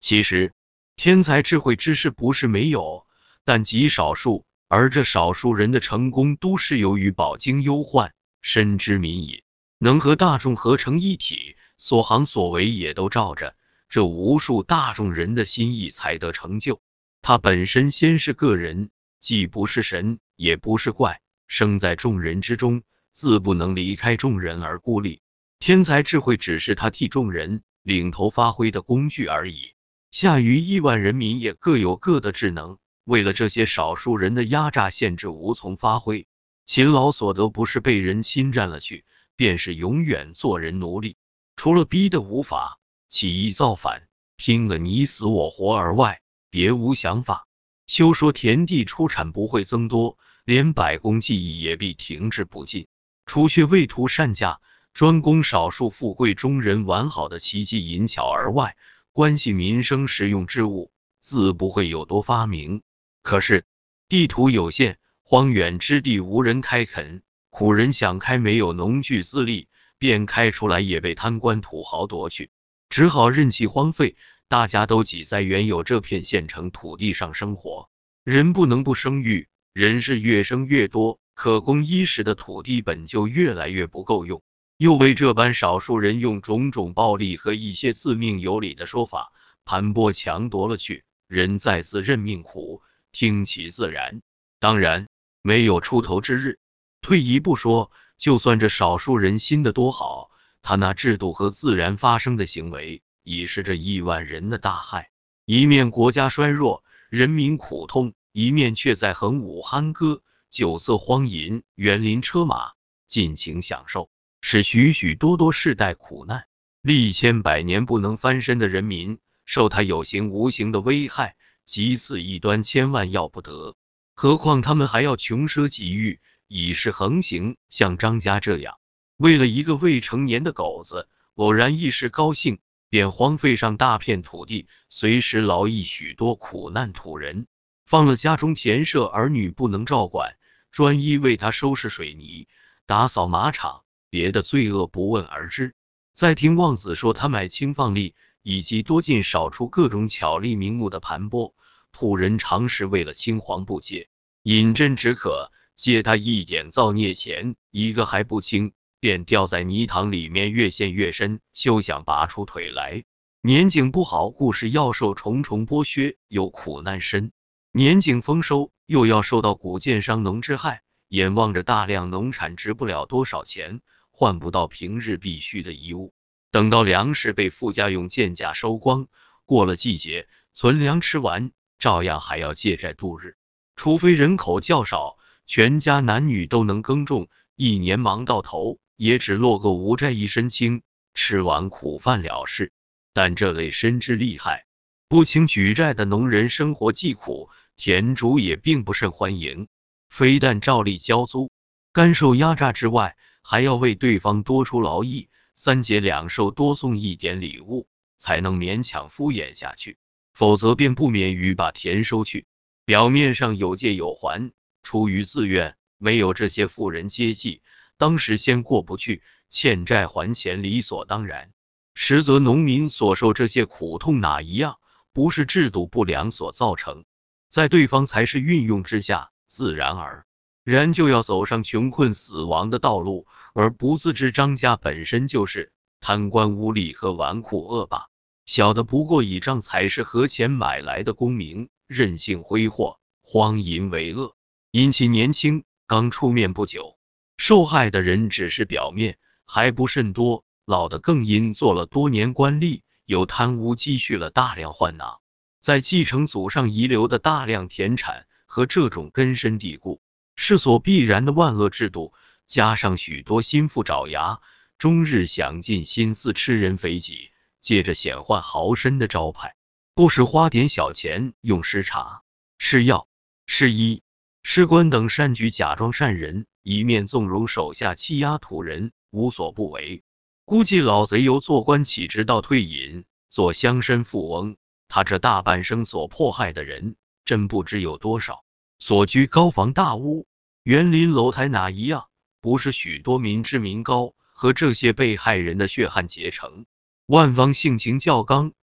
其实，天才智慧之士不是没有，但极少数，而这少数人的成功都是由于饱经忧患，深知民意，能和大众合成一体，所行所为也都照着这无数大众人的心意才得成就。他本身先是个人，既不是神，也不是怪，生在众人之中，自不能离开众人而孤立。天才智慧只是他替众人领头发挥的工具而已。下于亿万人民也各有各的智能，为了这些少数人的压榨限制无从发挥，勤劳所得不是被人侵占了去，便是永远做人奴隶。除了逼得无法，起义造反，拼了你死我活而外，别无想法。休说田地出产不会增多，连百工技艺也必停滞不进。除却为图善价，专供少数富贵中人完好的奇迹淫巧而外，关系民生实用之物，自不会有多发明。可是地图有限，荒远之地无人开垦，苦人想开没有农具资力，便开出来也被贪官土豪夺去，只好任其荒废。大家都挤在原有这片县城土地上生活，人不能不生育，人是越生越多，可供衣食的土地本就越来越不够用，又为这般少数人用种种暴力和一些自命有理的说法盘剥强夺了去，人再次认命苦，听其自然。当然没有出头之日。退一步说，就算这少数人心的多好，他那制度和自然发生的行为已是这亿万人的大害。一面国家衰弱，人民苦痛，一面却在横舞酣歌，酒色荒淫，园林车马，尽情享受，使许许多多世代苦难历千百年不能翻身的人民受他有形无形的危害，即此一端千万要不得。何况他们还要穷奢极欲，以示横行，像张家这样，为了一个未成年的狗子，偶然一时高兴，便荒废上大片土地，随时劳役许多苦难土人，放了家中田舍儿女不能照管，专一为他收拾水泥，打扫马场，别的罪恶不问而知。再听望子说他买轻放利，以及多进少出各种巧立名目的盘剥，土人常时为了青黄不接，饮鸩止渴，借他一点造孽钱，一个还不轻，便掉在泥塘里面，越陷越深，休想拔出腿来。年景不好，故事要受重重剥削，有苦难深；年景丰收，又要受到谷贱伤农之害，眼望着大量农产值不了多少钱，换不到平日必需的衣物。等到粮食被富家用贱价收光，过了季节，存粮吃完，照样还要借债度日。除非人口较少，全家男女都能耕种，一年忙到头，也只落个无债一身轻，吃完苦饭了事。但这类深知利害，不轻举债的农人生活既苦，田主也并不甚欢迎，非但照例交租，甘受压榨之外，还要为对方多出劳役，三节两寿多送一点礼物，才能勉强敷衍下去，否则便不免于把田收去。表面上有借有还，出于自愿，没有这些富人接济，当时先过不去，欠债还钱理所当然。实则农民所受这些苦痛哪一样不是制度不良所造成，在对方才是运用之下，自然而然就要走上穷困死亡的道路，而不自知张家本身就是贪官污吏和纨绔恶霸，小的不过倚仗才是和钱买来的功名，任性挥霍，荒淫为恶。因其年轻，刚出面不久，受害的人只是表面，还不甚多，老的更因做了多年官吏，有贪污积蓄了大量换囊，再继承祖上遗留的大量田产和这种根深蒂固是所必然的万恶制度，加上许多心腹爪牙，终日想尽心思吃人肥己，借着显换豪绅的招牌，不时花点小钱用施茶、施药、施医、施官等善举，假装善人，一面纵容手下欺压土人，无所不为。估计老贼由做官起直到退隐，做乡绅富翁，他这大半生所迫害的人，真不知有多少。所居高房大屋、园林楼台哪一样不是许多民脂民膏和这些被害人的血汗结成？万方性情较刚，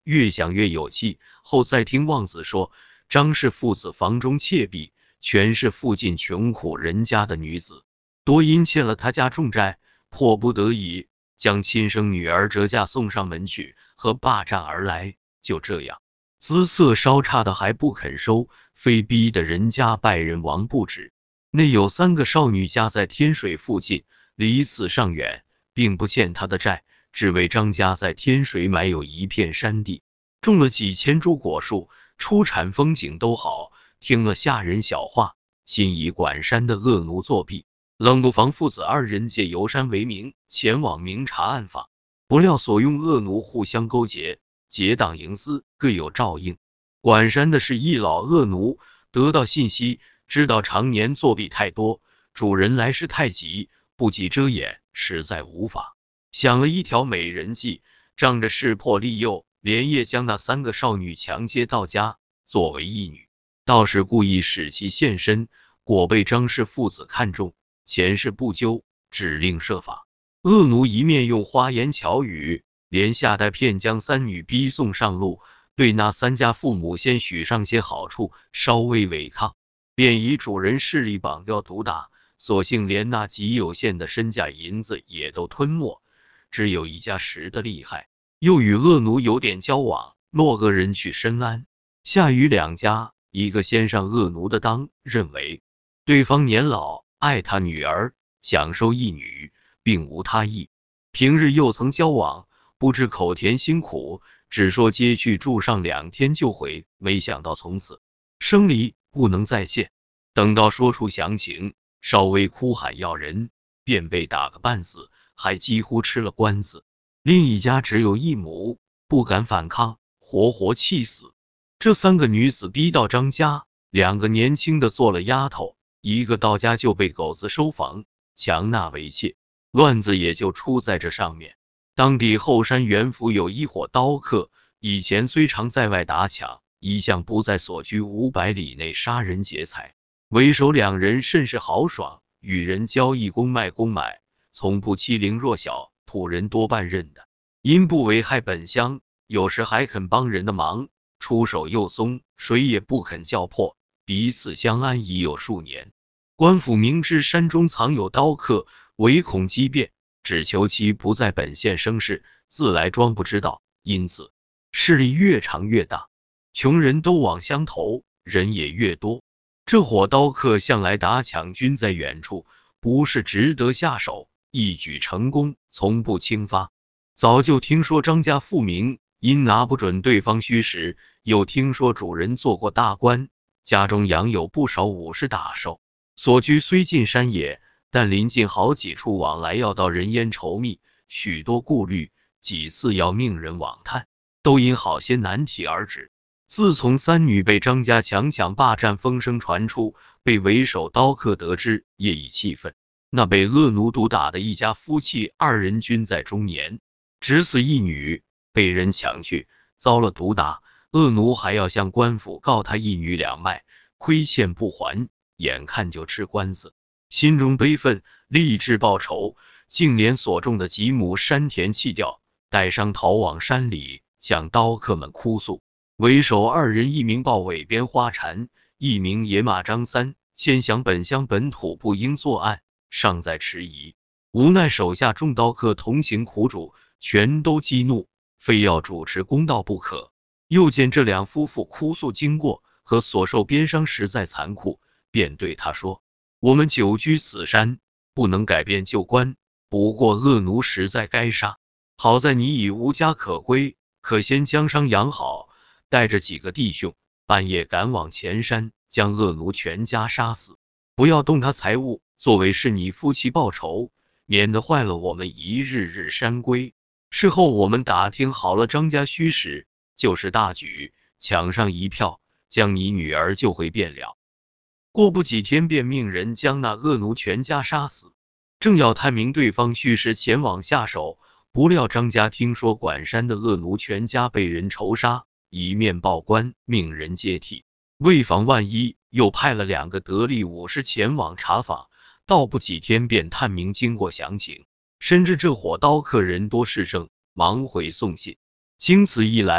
越想越有气。后再听望子说，张氏父子房中妾婢，全是附近穷苦人家的女子，多因欠了他家重债，迫不得已将亲生女儿折价送上门去，和霸占而来。就这样，姿色稍差的还不肯收，非逼得人家败人亡不止。内有3个少女家在天水附近，离此尚远，并不欠他的债，只为张家在天水买有一片山地，种了几千株果树，出产风景都好。听了下人小话，心以管山的恶奴作弊，冷不防父子2人借游山为名，前往明察暗访，不料所用恶奴互相勾结，结党营私，各有照应。管山的是一老恶奴，得到信息，知道常年作弊太多，主人来势太急，不及遮掩，实在无法，想了一条美人计，仗着识破利诱，连夜将那3个少女强接到家，作为义女。道士故意使其现身，果被张氏父子看中，前事不究，指令设法。恶奴一面用花言巧语，连下带骗将3女逼送上路，对那3家父母先许上些好处，稍微违抗，便以主人势力绑掉毒打，所幸连那极有限的身价银子也都吞没，只有一家识得厉害，又与恶奴有点交往，落恶人去深安。下与2家，一个先上恶奴的当，认为对方年老，爱他女儿，想收义女，并无他意。平日又曾交往，不知口甜心苦，只说接去住上2天就回，没想到从此生离，不能再见。等到说出详情，稍微哭喊要人，便被打个半死，还几乎吃了官司。另一家只有一母，不敢反抗，活活气死。这3个女子逼到张家，2个年轻的做了丫头，一个到家就被狗子收房，强纳为妾，乱子也就出在这上面。当地后山袁府有一伙刀客，以前虽常在外打抢，一向不在所居500里内杀人劫财，为首2人甚是豪爽，与人交易公卖公买，从不欺凌弱小，土人多半认的，因不危害本乡，有时还肯帮人的忙，出手又松，谁也不肯叫破，彼此相安已有数年。官府明知山中藏有刀客，唯恐激变，只求其不在本县生事，自来装不知道，因此势力越长越大，穷人都往乡投，人也越多。这伙刀客向来打抢均在远处，不是值得下手，一举成功，从不轻发。早就听说张家富民，因拿不准对方虚实，又听说主人做过大官，家中养有不少武士大寿，所居虽近山野，但临近好几处往来要到人烟稠密，许多顾虑，几次要命人往探，都因好些难题而止。自从3女被张家强抢霸占风声传出，被为首刀客得知，业已气愤。那被恶奴毒打的一家夫妻2人均在中年，只死一女，被人抢去，遭了毒打，恶奴还要向官府告他一女2脉，亏欠不还，眼看就吃官司，心中悲愤，立志报仇，竟连所种的几亩山田弃掉，带伤逃往山里，向刀客们哭诉。为首2人，一名抱尾编花缠，一名野马张三，先想本乡本土不应作案，尚在迟疑，无奈手下众刀客同情苦主，全都激怒，非要主持公道不可。又见这2夫妇哭诉经过和所受鞭伤实在残酷，便对他说：我们久居此山，不能改变旧观，不过恶奴实在该杀，好在你已无家可归，可先将伤养好，带着几个弟兄半夜赶往前山，将恶奴全家杀死，不要动他财物，作为是你夫妻报仇，免得坏了我们一日日山规。事后我们打听好了张家虚实，就是大举抢上一票，将你女儿救回便了。过不几天便命人将那恶奴全家杀死，正要探明对方虚实前往下手，不料张家听说管山的恶奴全家被人仇杀，一面报官，命人接替，为防万一，又派了2个得力武士前往查访，到不几天便探明经过详情，深知这伙刀客人多势盛，忙回送信。经此一来，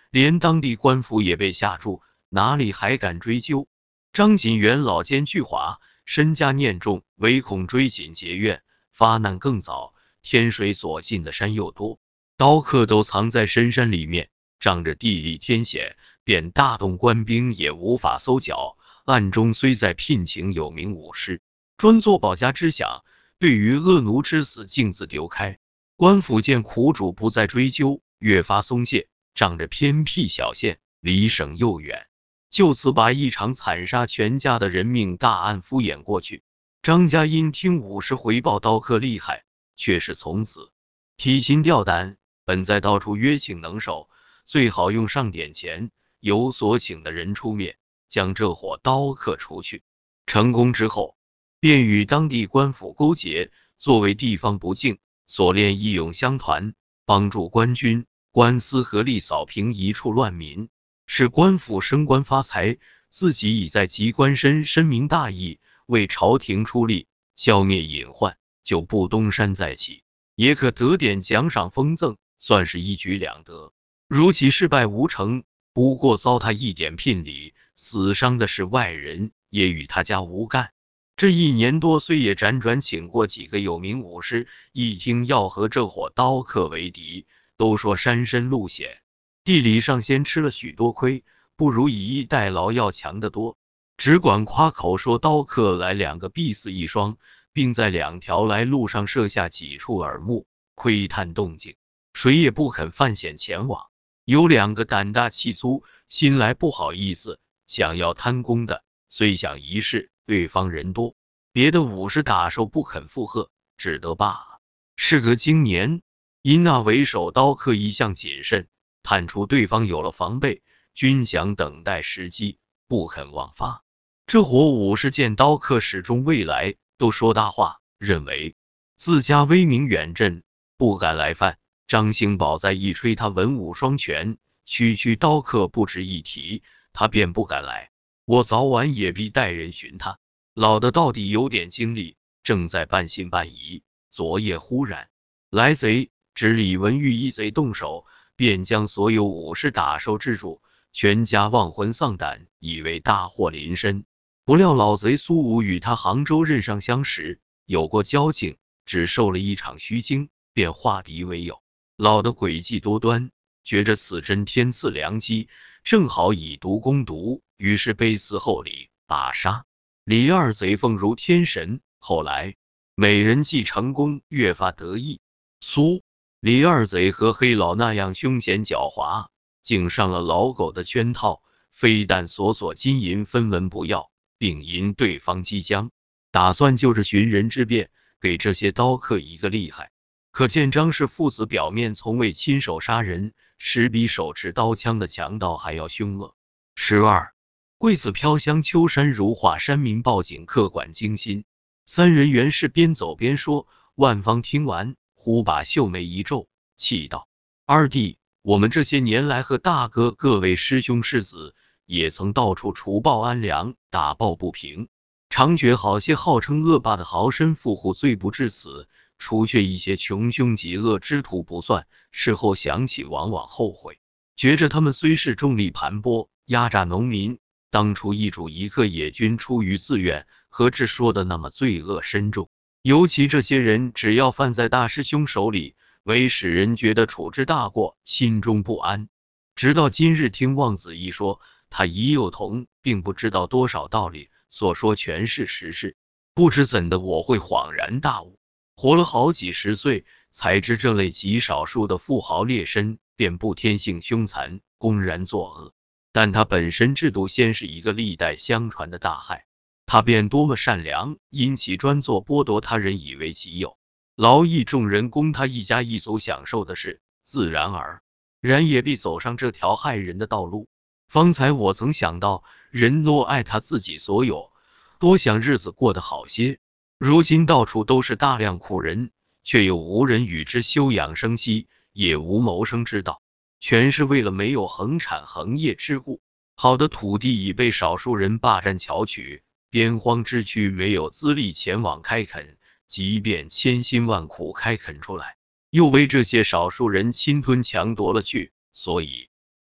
连当地官府也被吓住，哪里还敢追究？张锦元老奸巨猾，身家念重，唯恐追紧结怨，发难更早。天水所进的山又多，刀客都藏在深山里面，仗着地利天险，便大动官兵也无法搜剿。暗中虽在聘请有名武士，专做保家之饷，对于恶奴之死径自丢开。官府见苦主不再追究，越发松懈，仗着偏僻小县，离省又远，就此把一场惨杀全家的人命大案敷衍过去。张家因听武士回报刀客厉害，却是从此提心吊胆，本在到处约请能手，最好用上点钱，由所请的人出面，将这伙刀客除去。成功之后，便与当地官府勾结，作为地方不敬，所练义勇乡团，帮助官军官司合力扫平一处乱民，使官府升官发财，自己已在急官身深明大义，为朝廷出力，消灭隐患，就不东山再起，也可得点奖赏封赠，算是一举两得。如其事败无成，不过遭他一点聘礼，死伤的是外人，也与他家无干。这1年多，虽也辗转请过几个有名武士，一听要和这伙刀客为敌，都说山深路险，地理上先吃了许多亏，不如以逸待劳要强得多。只管夸口说刀客来2个必死一双，并在2条来路上设下几处耳目，窥探动静，谁也不肯犯险前往。有2个胆大气粗，心来不好意思，想要贪功的，虽想一试，对方人多，别的武士打手不肯附和，只得罢了。事隔今年，因那为首刀客一向谨慎，探出对方有了防备，均想等待时机，不肯妄发。这伙武士见刀客始终未来，都说大话，认为自家威名远震，不敢来犯。张兴宝再一吹他文武双全，区刀客不值一提，他便不敢来。我早晚也必带人寻他。老的到底有点精力，正在半信半疑，昨夜忽然来贼，只李文玉一贼动手，便将所有武士打手制住，全家忘魂丧胆，以为大祸临身。不料老贼苏武与他杭州任上相识，有过交情，只受了一场虚惊，便化敌为友。老的诡计多端，觉着此真天赐良机，正好以毒攻毒，于是背刺厚礼，把杀李二贼奉如天神。后来美人计成功，越发得意。李二贼和黑老那样凶险狡猾，竟上了老狗的圈套，非但所金银分文不要，并因对方即将打算就着寻人之便，给这些刀客一个厉害。可见张氏父子表面从未亲手杀人，实比手持刀枪的强盗还要凶恶。12. 桂子飘香秋山如画，山民报警客管惊心。3人原是边走边说，万方听完，忽把秀眉一皱，气道：二弟，我们这些年来和大哥各位师兄世子，也曾到处除暴安良，打抱不平，常觉好些号称恶霸的豪绅富户罪不至此，除却一些穷凶极恶之徒不算，事后想起往往后悔，觉着他们虽是重力盘剥，压榨农民，当初一主一个野军出于自愿，何至说的那么罪恶深重？尤其这些人只要犯在大师兄手里，为使人觉得处置大过，心中不安。直到今日听望子一说，他已有同，并不知道多少道理，所说全是实事。不知怎的我会恍然大悟，活了好几十岁，才知这类极少数的富豪劣绅，便不天性凶残，公然作恶。但他本身制度先是一个历代相传的大害，他便多么善良，因其专做剥夺他人以为己有，劳役众人供他一家一族享受的事，自然而然也必走上这条害人的道路。方才我曾想到，人若爱他自己所有，多想日子过得好些。如今到处都是大量苦人，却又无人与之休养生息，也无谋生之道，全是为了没有恒产恒业之故。好的土地已被少数人霸占巧取，边荒之区没有资力前往开垦，即便千辛万苦开垦出来，又为这些少数人侵吞强夺了去，所以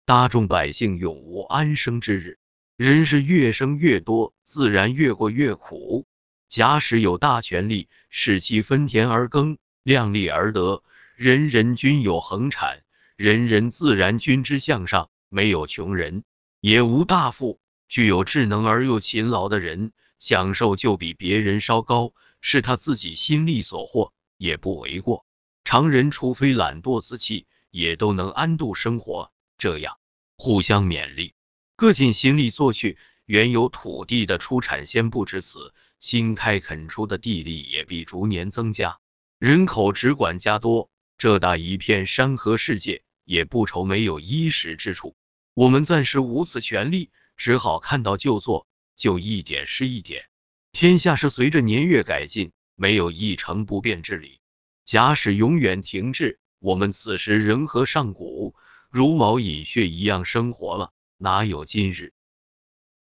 大众百姓永无安生之日。人是越生越多，自然越过越苦。假使有大权力，使其分田而耕，量力而得，人人均有恒产，人人自然均之向上，没有穷人，也无大富。具有智能而又勤劳的人，享受就比别人稍高，是他自己心力所获，也不为过。常人除非懒惰自弃，也都能安度生活，这样互相勉励，各尽心力做去，原有土地的出产先不止此，新开垦出的地力也必逐年增加，人口只管加多，这大一片山河世界也不愁没有衣食之处。我们暂时无此权利，只好看到就做，就一点是一点。天下是随着年月改进，没有一成不变之理。假使永远停滞，我们此时仍和上古如毛饮血一样生活了，哪有今日？